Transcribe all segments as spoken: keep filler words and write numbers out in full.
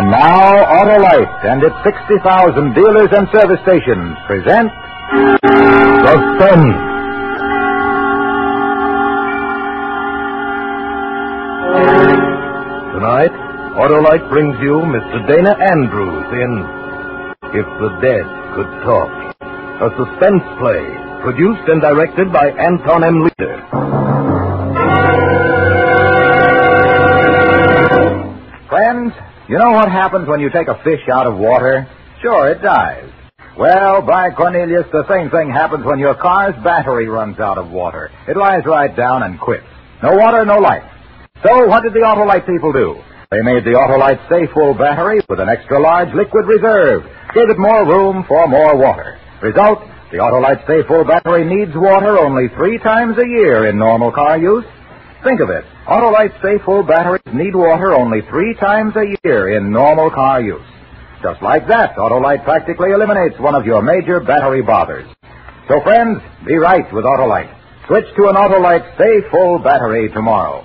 And now, Autolite and its sixty thousand dealers and service stations present Suspense. Tonight, Autolite brings you Mister Dana Andrews in If the Dead Could Talk, a suspense play produced and directed by Anton M. Leader. Friends, you know what happens when you take a fish out of water? Sure, it dies. Well, by Cornelius, the same thing happens when your car's battery runs out of water. It lies right down and quits. No water, no life. So what did the Autolite people do? They made the Autolite Stay Full battery with an extra large liquid reserve. Gave it more room for more water. Result, the Autolite Stay Full battery needs water only three times a year in normal car use. Think of it. Autolite Stay Full batteries need water only three times a year in normal car use. Just like that, Autolite practically eliminates one of your major battery bothers. So, friends, be right with Autolite. Switch to an Autolite Stay Full battery tomorrow.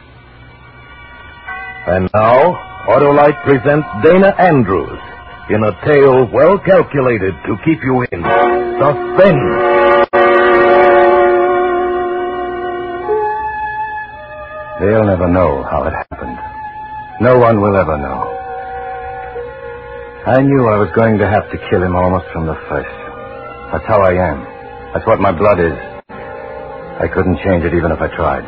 And now, Autolite presents Dana Andrews in a tale well calculated to keep you in suspense. They'll never know how it happened. No one will ever know. I knew I was going to have to kill him almost from the first. That's how I am. That's what my blood is. I couldn't change it even if I tried.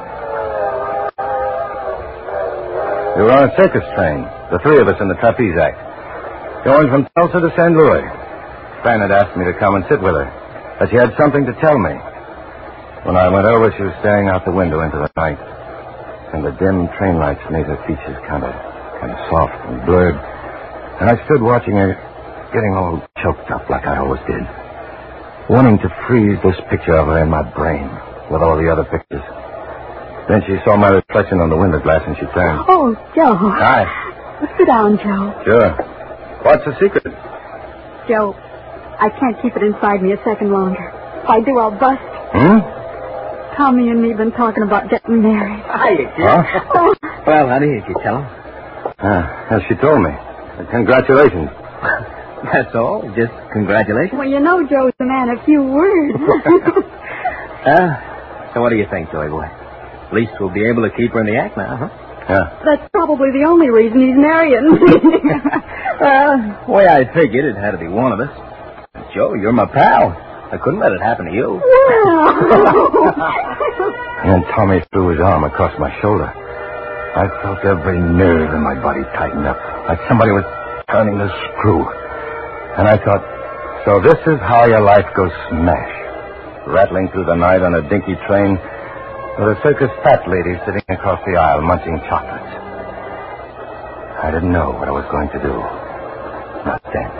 We were on a circus train, the three of us in the trapeze act, going from Tulsa to Saint Louis. Fran had asked me to come and sit with her, but she had something to tell me. When I went over, she was staring out the window into the night, and the dim train lights made her features kind of, kind of soft and blurred. And I stood watching her, getting all choked up like I always did, wanting to freeze this picture of her in my brain with all the other pictures. Then she saw my reflection on the window glass, and she turned. Oh, Joe. Hi. Sit down, Joe. Sure. What's the secret? Joe, I can't keep it inside me a second longer. If I do, I'll bust. Hmm? Tommy and me have been talking about getting married. Hi, kid. Huh? Oh, Well, honey, did you tell him? Uh, as she told me. Congratulations. That's all. Just congratulations. well, you know Joe's a man of few words. Uh, so what do you think, Joey boy? At least we'll be able to keep her in the act now, huh? Yeah. That's probably the only reason he's marrying. Well, the way I figured, it had to be one of us. Joe, you're my pal. I couldn't let it happen to you. Well. And then Tommy threw his arm across my shoulder. I felt every nerve in my body tighten up, like somebody was turning the screw. And I thought, so this is how your life goes smash. Rattling through the night on a dinky train with a circus fat lady sitting across the aisle munching chocolates. I didn't know what I was going to do. Not then.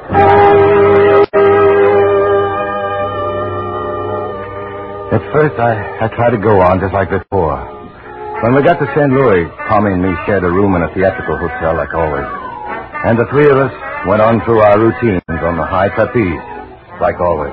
At first, I, I tried to go on just like before. When we got to Saint Louis, Tommy and me shared a room in a theatrical hotel like always. And the three of us went on through our routines on the high trapeze, like always.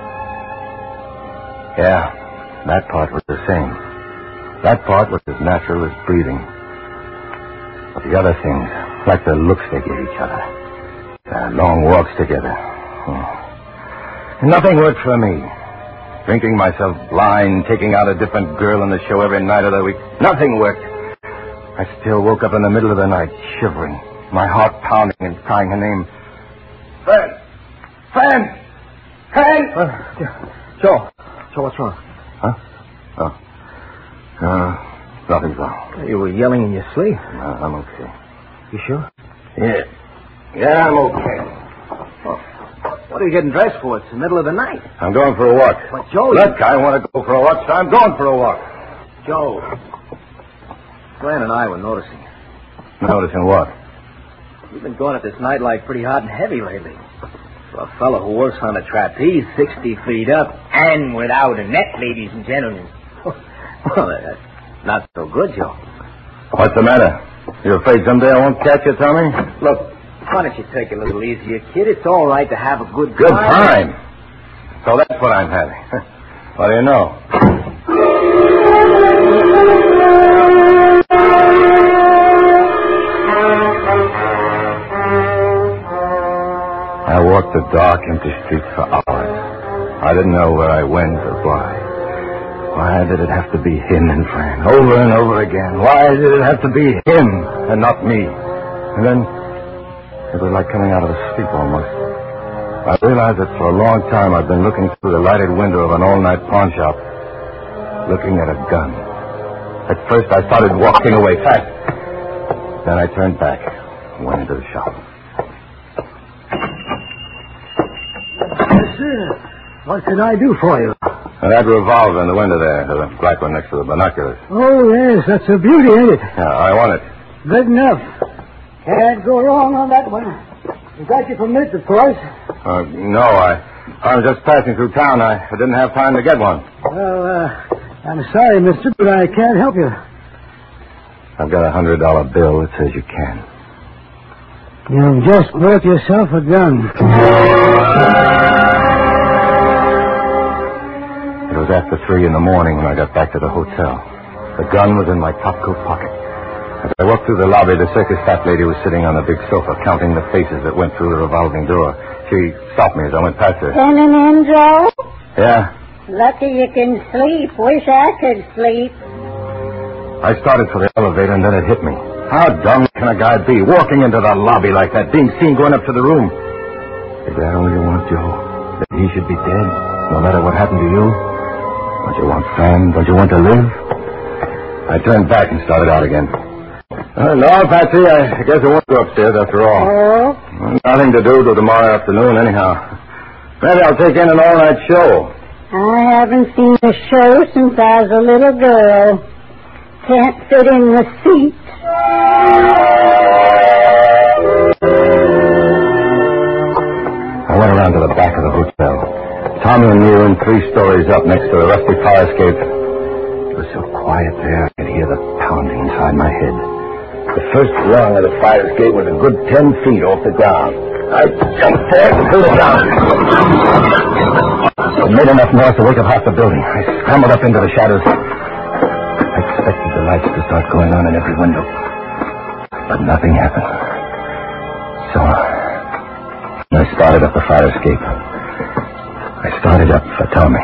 Yeah, that part was the same. That part was as natural as breathing. But the other things, like the looks they gave each other, the long walks together. Oh. Nothing worked for me. Drinking myself blind, taking out a different girl in the show every night of the week. Nothing worked. I still woke up in the middle of the night, shivering, my heart pounding and crying her name. Fran! Fran! Fran! Uh, Joe. Joe, what's wrong? Huh? Oh. Uh, nothing's wrong. You were yelling in your sleep. No, I'm okay. You sure? Yeah. Yeah, I'm okay. What are you getting dressed for? It's the middle of the night. I'm going for a walk. But, Joe... Look, I want to go for a walk, so I'm going for a walk. Joe. Glenn and I were noticing. Noticing what? You've been going at this nightlife pretty hot and heavy lately. For a fellow who works on a trapeze sixty feet up and without a net, ladies and gentlemen. Well, that's not so good, Joe. What's the matter? You afraid someday I won't catch you, Tommy? Look, why don't you take it a little easier, kid? It's all right to have a good, good time. time. So that's what I'm having. What do you know? walked the dark, empty streets for hours. I didn't know where I went or why. Why did it have to be him and Fran? Over and over again. Why did it have to be him and not me? And then it was like coming out of a sleep almost. I realized that for a long time I'd been looking through the lighted window of an all-night pawn shop, looking at a gun. At first I started walking away fast. Then I turned back and went into the shop. Yes, sir. What can I do for you? And that revolver in the window there, the black one next to the binoculars. Oh, yes, that's a beauty, ain't it? Yeah, I want it. Good enough. Can't go wrong on that one. You got your permit, of course. Uh, no, I, I was just passing through town. I, I didn't have time to get one. Well, uh, I'm sorry, mister, but I can't help you. I've got a hundred dollar bill that says you can. You've just bought yourself a gun. It was after three in the morning when I got back to the hotel. The gun was in my topcoat pocket. As I walked through the lobby, the circus fat lady was sitting on the big sofa, counting the faces that went through the revolving door. She stopped me as I went past her. Coming in, Joe? Yeah? Lucky you can sleep. Wish I could sleep. I started for the elevator, and then it hit me. How dumb can a guy be, walking into the lobby like that, being seen going up to the room? Is that all you want, Joe? That he should be dead, no matter what happened to you? Don't you want Fran? Don't you want to live? I turned back and started out again. Uh, no, Patsy, I guess I won't go upstairs after all. Oh? Well, nothing to do till tomorrow afternoon, anyhow. Maybe I'll take in an all-night show. I haven't seen a show since I was a little girl. Can't fit in the seats. I went around to the back of the hotel. Tommy and me were in three stories up next to the rusty fire escape. It was so quiet there, I could hear the pounding inside my head. The first rung of the fire escape was a good ten feet off the ground. I jumped there and threw it down. It made enough noise to wake up half the building. I scrambled up into the shadows. I expected the lights to start going on in every window. But nothing happened. So I started up the fire escape. I started up for Tommy.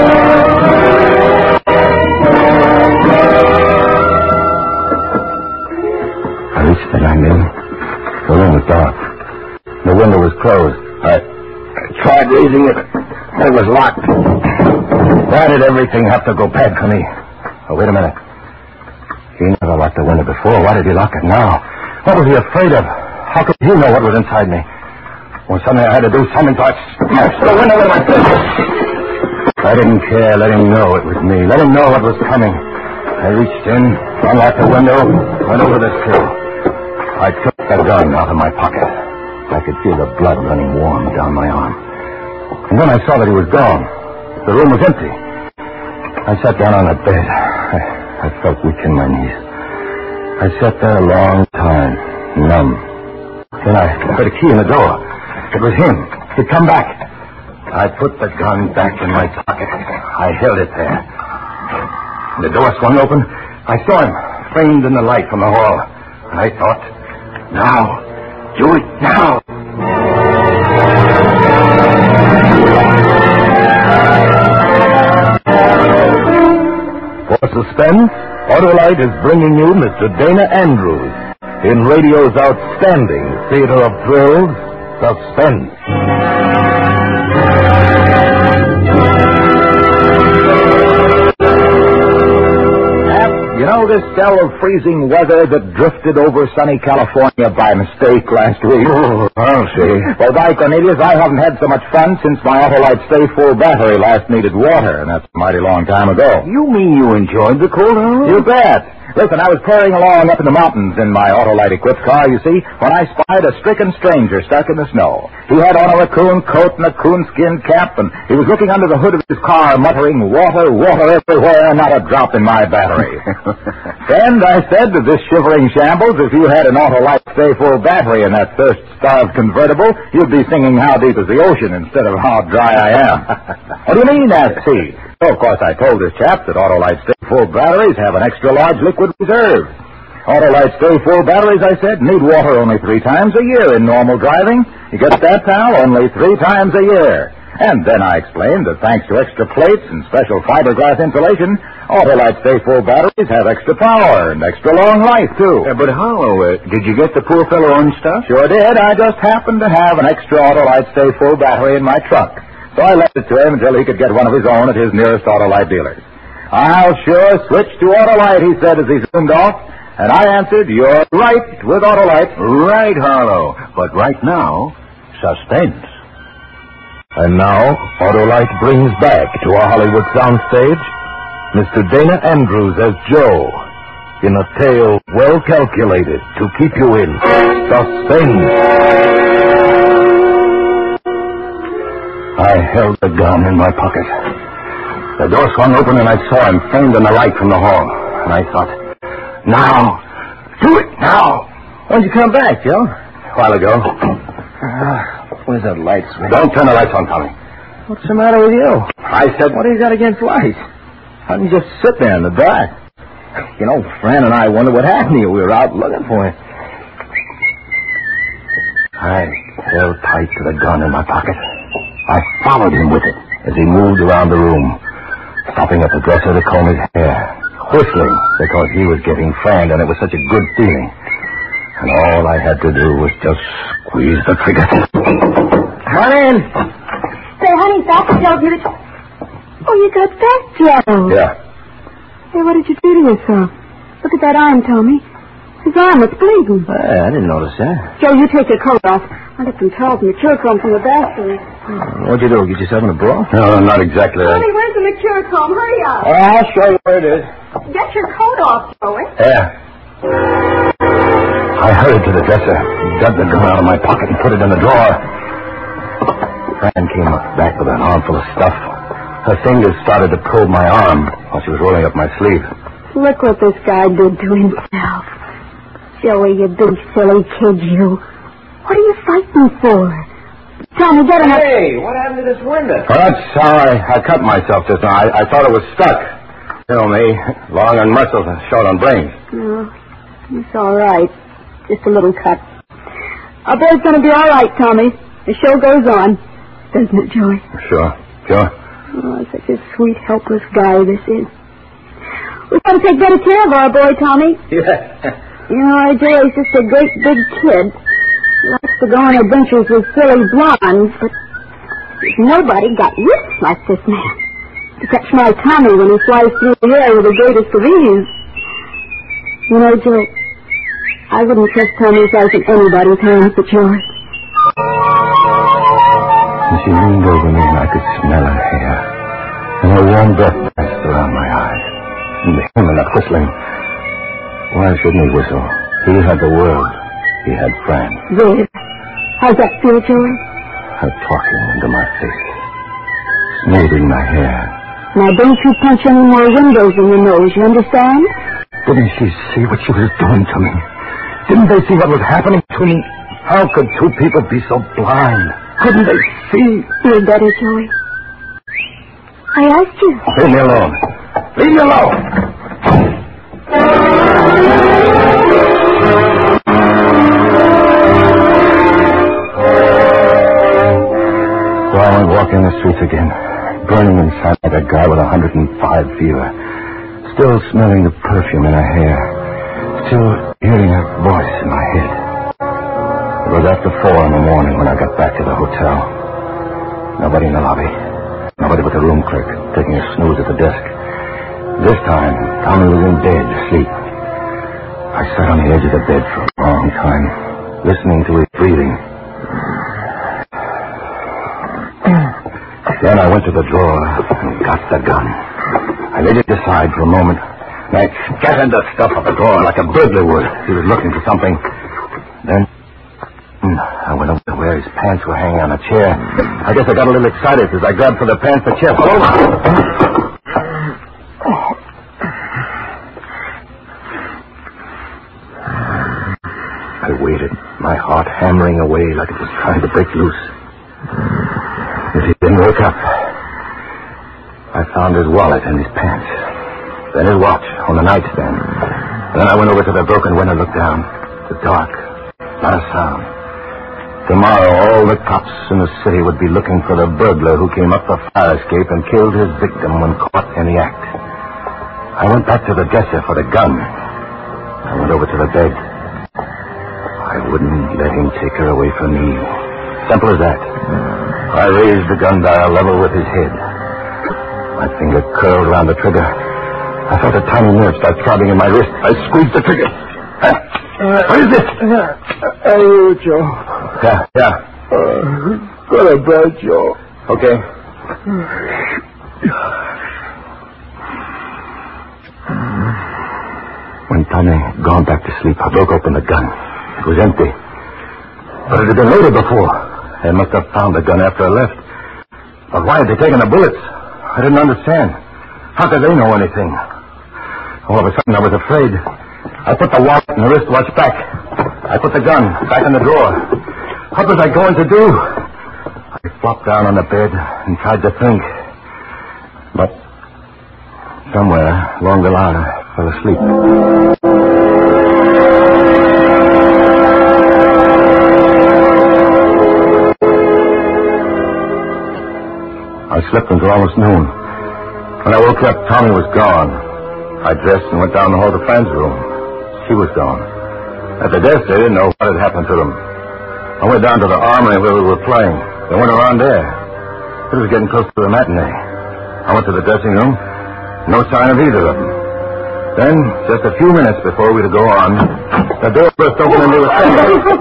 I reached the landing. The room was dark. The window was closed. I, I tried raising it. It was locked. Why did everything have to go bad for me? Oh, wait a minute. He never locked the window before. Why did he lock it now? What was he afraid of? How could he know what was inside me? Well, suddenly I had to do something, so I smashed the window with my fist. I didn't care. Let him know it was me. Let him know what was coming. I reached in, unlocked the window, went over the sill. I took the gun out of my pocket. I could feel the blood running warm down my arm. And then I saw that he was gone. The room was empty. I sat down on the bed. I, I felt weak in my knees. I sat there a long time, numb. Then I heard a key in the door. It was him. He'd come back. I put the gun back in my pocket. I held it there. The door swung open. I saw him, framed in the light from the hall. And I thought, now, do it now. For suspense, Autolite is bringing you Mister Dana Andrews in radio's outstanding theater of thrills, Suspense. You know this spell of freezing weather that drifted over sunny California by mistake last week? Oh, I'll see. Well, by Cornelius, I haven't had so much fun since my Autolite Stay Full battery last needed water, and that's a mighty long time ago. You mean you enjoyed the cold, huh? You bet. Listen, I was tearing along up in the mountains in my Autolite-equipped car, you see, when I spied a stricken stranger stuck in the snow. He had on a raccoon coat and a coonskin cap, and he was looking under the hood of his car, muttering, "Water, water everywhere, not a drop in my battery." Friend, I said to this shivering shambles, if you had an Autolite Stay Full battery in that thirst-starved convertible, you'd be singing How Deep is the Ocean instead of How Dry I Am. What do you mean, asked he? So, of course, I told this chap that Autolite Stay Full batteries have an extra-large liquid reserve. Autolite Stay Full batteries, I said, need water only three times a year in normal driving. He gets that, pal, only three times a year. And then I explained that thanks to extra plates and special fiberglass insulation, Autolite Stay Full batteries have extra power and extra long life, too. Uh, but how? Uh, did you get the poor fellow orange stuff? Sure did. I just happened to have an extra Autolite Stay Full battery in my truck. So I left it to him until he could get one of his own at his nearest Autolite dealer. I'll sure switch to Autolite, he said as he zoomed off. And I answered, you're right with Autolite. Right, Harlow. But right now, suspense. And now, Autolite brings back to our Hollywood soundstage Mister Dana Andrews as Joe in a tale well calculated to keep you in suspense. I held the gun in my pocket. The door swung open and I saw him framed in the light from the hall. And I thought, now, do it now. When'd you come back, Joe? A while ago. Uh, where's that light switch? Don't turn the lights on, Tommy. What's the matter with you? I said... What do you got against lights? How can you just sit there in the dark? You know, Fran and I wondered what happened to you. We were out looking for you. I held tight to the gun in my pocket. I followed him with it as he moved around the room, stopping at the dresser to comb his hair, whistling because he was getting Fran, and it was such a good feeling. And all I had to do was just squeeze the trigger. Come on in. Say, honey, Papa tells me that... Oh, you got back, Joe. Yeah. Hey, what did you do to yourself? Look at that arm, Tommy. His arm, it's bleeding. Hey, I didn't notice that. Joe, you take your coat off. I got some towels and Mercurochrome from the bathroom. What'd you do, get yourself in a brawl? No, not exactly. Tommy, where's the Mercurochrome? Hurry up. Oh, I'll show you where it is. Get your coat off, Joey. Yeah. I hurried to the dresser, dug the gun out of my pocket and put it in the drawer. Fran came back with an armful of stuff. Her fingers started to probe my arm while she was rolling up my sleeve. Look what this guy did to himself. Joey, you big silly kid, you. What are you fighting for? Tommy, get him up. Hey, what happened to this window? Oh, that's sorry. I cut myself just now. I, I thought it was stuck. You know me, long on muscles and short on brains. No, it's all right. Just a little cut. Our boy's going to be all right, Tommy. The show goes on. Doesn't it, Joey? Sure, sure. Oh, such a sweet, helpless guy this is. We've got to take better care of our boy, Tommy. Yeah. You know, our Joey's just a great big kid. He likes to go on adventures with silly blondes, but nobody got rich like this man. To catch my Tommy when he flies through the air with the greatest of ease. You know, Joe, I wouldn't trust Tommy's life in anybody's hands but yours. And she leaned over me and I could smell her hair. And her warm breath passed around my eyes. And him and that whistling. Why shouldn't he whistle? He had the world. He had Fran. There. How's that feel, Joey? Her talking into my face. Smoothing my hair. Now, don't you punch any more windows in your nose, you understand? Didn't she see what she was doing to me? Didn't they see what was happening to me? How could two people be so blind? Couldn't they see? Feel better, Joey. I asked you. Leave me alone. Leave me alone. So I went walking the streets again, burning inside like a guy with a hundred and five fever, still smelling the perfume in her hair, still hearing her voice in my head. It was after four in the morning when I got back to the hotel. Nobody in the lobby. Nobody but the room clerk, taking a snooze at the desk. This time, Tommy was in bed, asleep. I sat on the edge of the bed for a long time, listening to his breathing. Then I went to the drawer and got the gun. I laid it aside for a moment, and I scattered the stuff off the drawer like a burglar would. He was looking for something. Then I went over to where his pants were hanging on a chair. I guess I got a little excited as I grabbed for the pants. The chair fell over. I waited, my heart hammering away like it was trying to break loose. But he didn't wake up. I found his wallet and his pants. Then his watch on the nightstand. Then I went over to the broken window and looked down. It was dark. Not a sound. Tomorrow, all the cops in the city would be looking for the burglar who came up the fire escape and killed his victim when caught in the act. I went back to the dresser for the gun. I went over to the bed. I wouldn't let him take her away from me. Simple as that. I raised the gun dial level with his head. My finger curled around the trigger. I felt a tiny nerve start throbbing in my wrist. I squeezed the trigger. Uh, what is this? Uh, are you, Joe? Yeah, yeah. Uh, go to bed, Joe. Okay. When Tommy gone back to sleep, I broke open the gun. It was empty. But it had been loaded before. They must have found the gun after I left. But why had they taken the bullets? I didn't understand. How could they know anything? All of a sudden, I was afraid. I put the wallet and the wristwatch back. I put the gun back in the drawer. What was I going to do? I flopped down on the bed and tried to think. But somewhere along the line, I fell asleep. I slept until almost noon. When I woke up, Tommy was gone. I dressed and went down the hall to Fran's room. She was gone. At the desk, they didn't know what had happened to them. I went down to the armory where we were playing. They went around there. It was getting close to the matinee. I went to the dressing room. No sign of either of them. Then, just a few minutes before we were to go on, the door burst open and they were saying...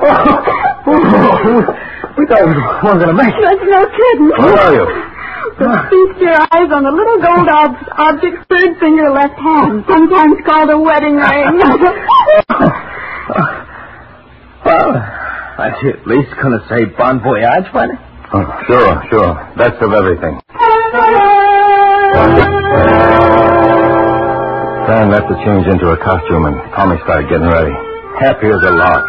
We thought we weren't going to make it. That's no kidding. Who are you? So feast your eyes on the little gold ob- object's third finger left hand, sometimes called a wedding ring. Well, I should at least going to say bon voyage, Funny. Oh, sure, sure. Best of everything. Fran left to change into her costume, and Tommy started getting ready. Happy as a lark.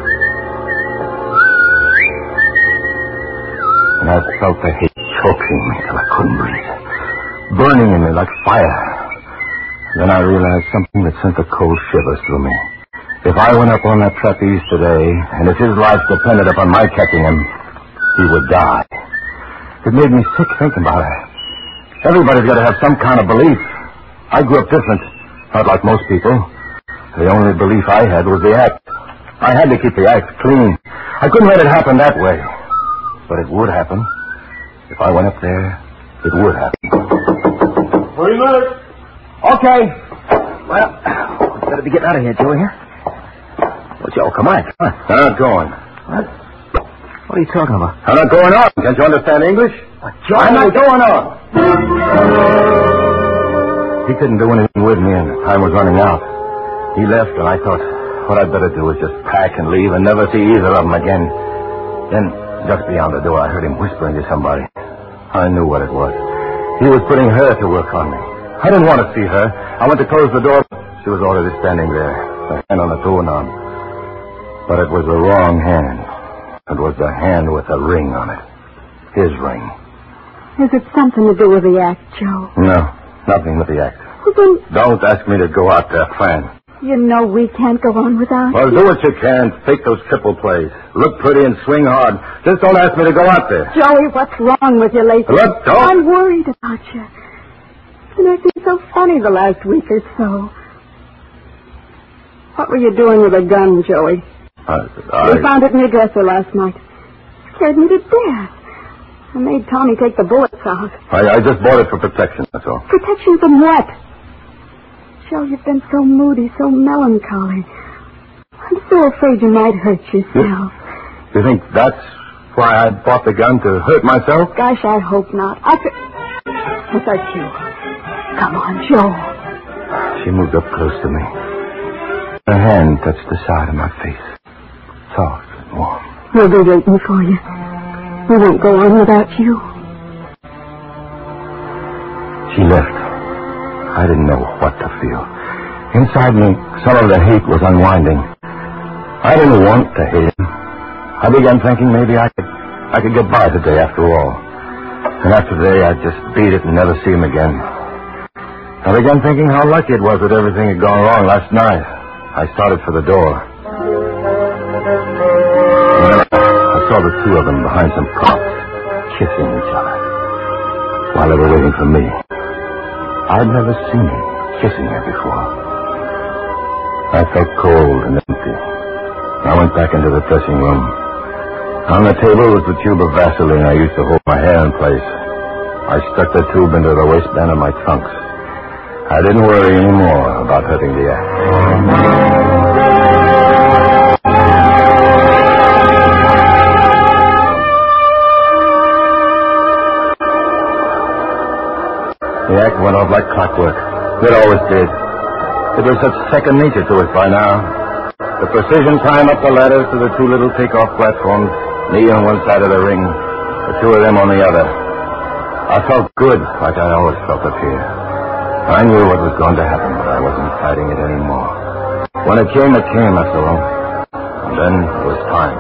And I felt the hate choking me till I couldn't breathe. Burning in me like fire. Then I realized something that sent the cold shivers through me. If I went up on that trapeze today, and if his life depended upon my catching him, he would die. It made me sick thinking about it. Everybody's got to have some kind of belief. I grew up different. Not like most people. The only belief I had was the act. I had to keep the act clean. I couldn't let it happen that way. But it would happen. If I went up there, it would happen. Three minutes. Okay. Well, we better be getting out of here, Joey, here. Well, Joe, come on, come on. I'm not going. What? What are you talking about? I'm not going on. Can't you understand English? What, Joe? I'm not going on. He couldn't do anything with me, and time was running out. He left, and I thought, what I'd better do is just pack and leave and never see either of them again. Then, just beyond the door, I heard him whispering to somebody. I knew what it was. He was putting her to work on me. I didn't want to see her. I went to close the door. She was already standing there, her hand on the doorknob. But it was the wrong hand. It was the hand with the ring on it. His ring. Is it something to do with the act, Joe? No, nothing with the act. Well, then, Don't ask me to go out there, Fran. you know we can't go on without Well, you. do what you can. Fake those triple plays. Look pretty and swing hard. Just don't ask me to go out there. Joey, what's wrong with you lately? Look, don't. I'm worried about you. You've been acting so funny the last week or so. What were you doing with a gun, Joey? I, I... We found it in your dresser last night. Scared me to death. I made Tommy take the bullets out. I, I just bought it for protection, that's all. Protection from what? Joe, you've been so moody, so melancholy. I'm so afraid you might hurt yourself. You think that's why I bought the gun, to hurt myself? Gosh, I hope not. I could... What's that, you? Come on, Joe. She moved up close to me. Her hand touched the side of my face. Soft and warm. We'll be waiting for you. We won't go on without you. She left. I didn't know what to feel. Inside me, some of the hate was unwinding. I didn't want to hate him. I began thinking maybe I could I could get by today after all. And after today, I'd just beat it and never see him again. I began thinking how lucky it was that everything had gone wrong last night. I started for the door. And then I saw the two of them behind some props, kissing each other, while they were waiting for me. I'd never seen him kissing her before. I felt cold and empty. I went back into the dressing room. On the table was the tube of Vaseline I used to hold my hair in place. I stuck the tube into the waistband of my trunks. I didn't worry anymore about hurting the act. The act went off like clockwork. It always did. It was such second nature to us by now. The precision climb up the ladders to the two little takeoff platforms, me on one side of the ring, the two of them on the other. I felt good, like I always felt up here. I knew what was going to happen, but I wasn't fighting it anymore. When it came, it came, after all. And then it was time.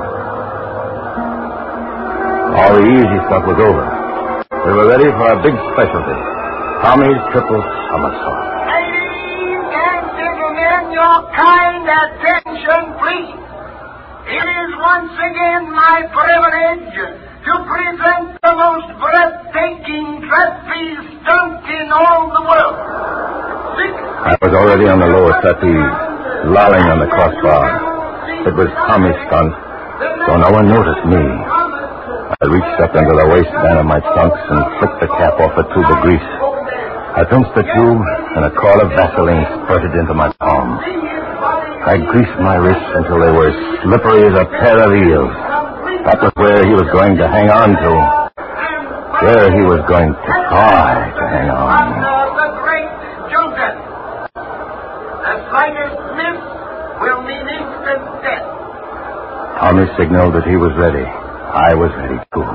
All the easy stuff was over. We were ready for our big specialty, Tommy's triple somersault. Ladies and gentlemen, your kind attention, please. It is once again my privilege to present the most breathtaking trapeze stunt in all the world. Six I was already on the lower trapeze, lolling on the crossbar. It was Tommy's stunt, so no one noticed me. I reached up into the waistband of my trunks and flicked the cap off a tube of grease. I pinched the tube, and a quart of Vaseline spurted into my palm. I greased my wrists until they were slippery as a pair of eels. That was where he was going to hang on to. Where he was going to try to hang on. The great Joseph. The slightest miss will mean instant death. Tommy signaled that he was ready. I was ready, too.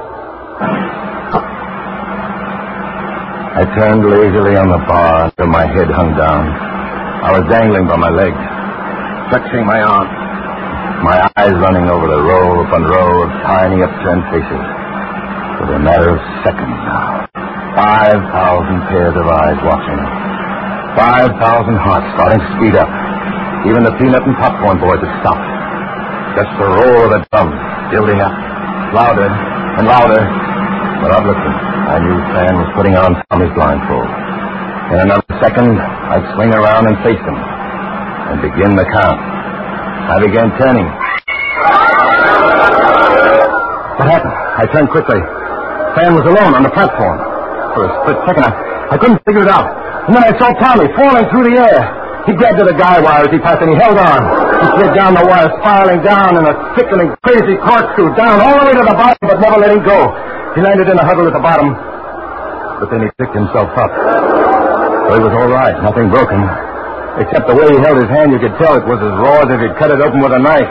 I turned lazily on the bar until my head hung down. I was dangling by my legs, flexing my arms, my eyes running over the row upon row of tiny upturned faces. For a matter of seconds now, five thousand pairs of eyes watching. Five thousand hearts starting to speed up. Even the peanut and popcorn boys had stopped. Just the roll of the drums building up, louder and louder. Without looking, I knew Fan was putting on Tommy's blindfold. In another second, I'd swing around and face him and begin the count. I began turning. What happened? I turned quickly. Fan was alone on the platform. For a split second, I, I couldn't figure it out. And then I saw Tommy falling through the air. He grabbed at the guy wire as he passed, and he held on. He slid down the wire, spiraling down in a sickening, crazy corkscrew, down all the way to the bottom, but never letting go. He landed in a huddle at the bottom, but then he picked himself up. So he was all right, nothing broken. Except the way he held his hand, you could tell it was as raw as if he'd cut it open with a knife.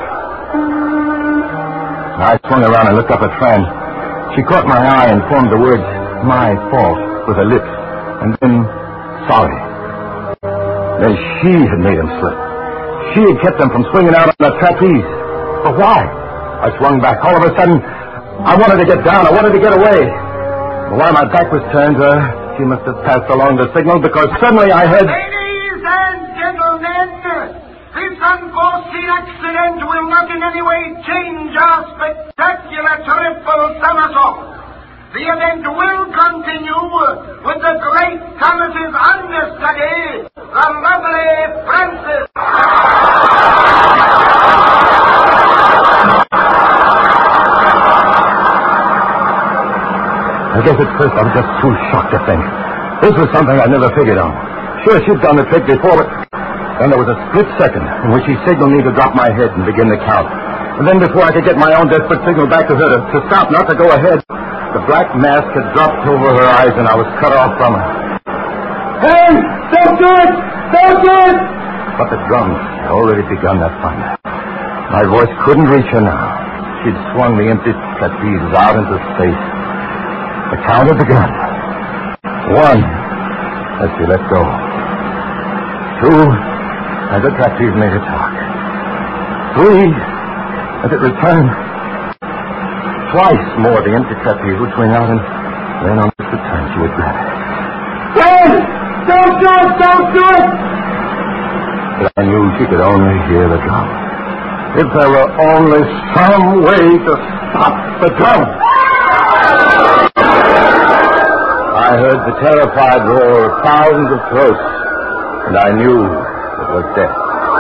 I swung around and looked up at Fran. She caught my eye and formed the words, "my fault," with her lips, and then, "sorry." Then she had made him slip. She had kept him from swinging out on the trapeze. But why? I swung back. All of a sudden, I wanted to get down. I wanted to get away. But while my back was turned to her, she must have passed along the signal, because suddenly I heard... Ladies and gentlemen, this unforeseen accident will not in any way change our spectacular triple somersault. The event will continue with the great Thomas's understudy, the lovely Frances. I guess at first I was just too shocked to think. This was something I'd never figured on. Sure, she'd done the trick before, but then there was a split second in which she signaled me to drop my head and begin the count. And then before I could get my own desperate signal back to her to, to stop, not to go ahead, the black mask had dropped over her eyes and I was cut off from her. Hey! Don't do it! Don't do it! But the drums had already begun that fight. My voice couldn't reach her now. She'd swung the empty trapeze out into space. The count had begun. One, as she let go. Two, as the trapeze made her talk. Three, as it returned. Twice more the empty trapeze would swing out, and then on its return she would grab it. Don't! Don't do it! Don't do it! But I knew she could only hear the drum. If there were only some way to stop the drum. I heard the terrified roar of thousands of throats, and I knew it was death.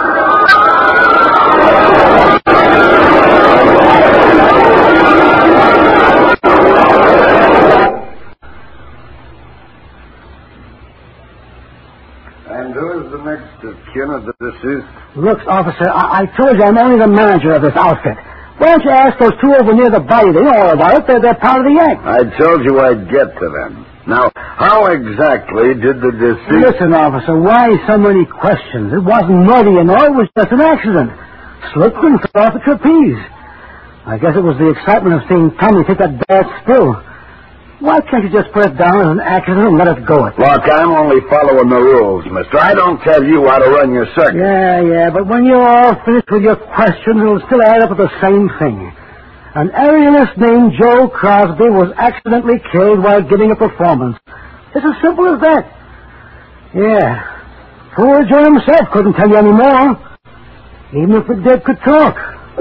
And who is the next of kin of the deceased? Look, officer, I-, I told you I'm only the manager of this outfit. Why don't you ask those two over near the body? They know all about it. They're, they're part of the act. I told you I'd get to them. Now, how exactly did the deceased... Listen, officer, why so many questions? It wasn't murder, you know. It was just an accident. Slipped and fell off the trapeze. I guess it was the excitement of seeing Tommy take that bad spill. Why can't you just put it down as an accident and let it go? Look, I'm only following the rules, mister. I don't tell you how to run your circus. Yeah, yeah, but when you're all finished with your questions, it'll still add up to the same thing. An aerialist named Joe Crosby was accidentally killed while giving a performance. It's as simple as that. Yeah. Poor Joe himself couldn't tell you any more. Even if the dead could talk.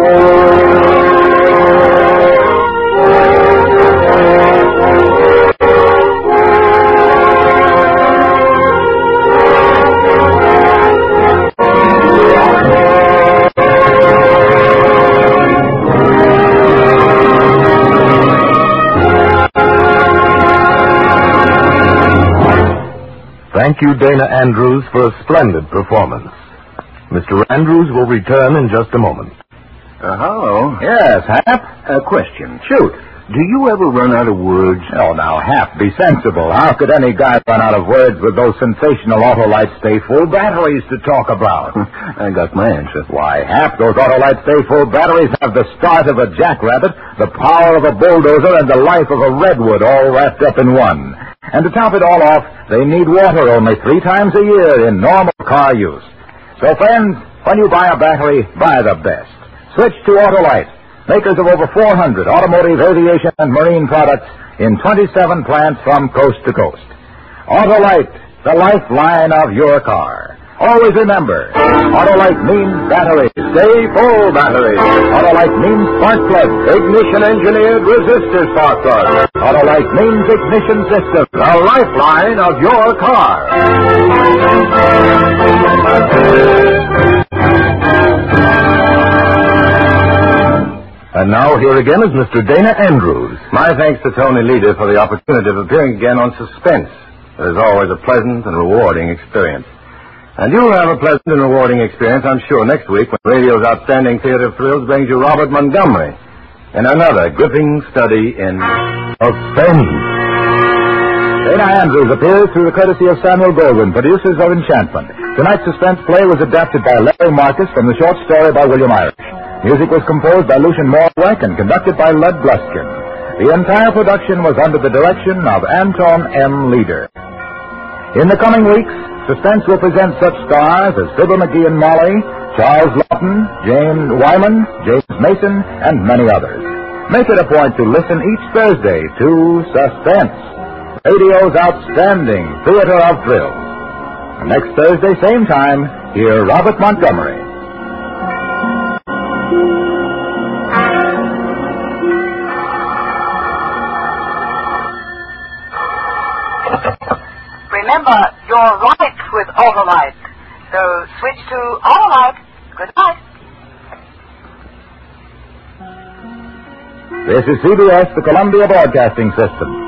Thank you, Dana Andrews, for a splendid performance. Mister Andrews will return in just a moment. Uh, hello. Yes, Hap? A question. Shoot. Do you ever run out of words? Oh, now, Hap, be sensible. How could any guy run out of words with those sensational Autolite Stay Full batteries to talk about? I got my answer. Why, Hap, those Autolite Stay Full batteries have the start of a jackrabbit, the power of a bulldozer, and the life of a redwood all wrapped up in one. And to top it all off, they need water only three times a year in normal car use. So, friends, when you buy a battery, buy the best. Switch to Autolite, makers of over four hundred automotive, aviation, and marine products in twenty-seven plants from coast to coast. Autolite, the lifeline of your car. Always remember, Autolite means battery. Stay full battery. Autolite means spark plug. Ignition-engineered resistor spark plug. Autolite means ignition system. The lifeline of your car. And now here again is Mister Dana Andrews. My thanks to Tony Leader for the opportunity of appearing again on Suspense. It is always a pleasant and rewarding experience. And you'll have a pleasant and rewarding experience, I'm sure, next week when radio's outstanding theater of thrills brings you Robert Montgomery in another gripping study in Suspense. Dana Andrews appears through the courtesy of Samuel Goldwyn, producers of Enchantment. Tonight's suspense play was adapted by Larry Marcus from the short story by William Irish. Music was composed by Lucian Morwick and conducted by Lud Gluskin. The entire production was under the direction of Anton M. Leader. In the coming weeks, Suspense will present such stars as Fibber McGee and Molly, Charles Lawton, Jane Wyman, James Mason, and many others. Make it a point to listen each Thursday to Suspense, radio's outstanding theater of thrills. Next Thursday, same time, hear Robert Montgomery. Remember, you're right with Autolite. So switch to Autolite. Good night. This is C B S, the Columbia Broadcasting System.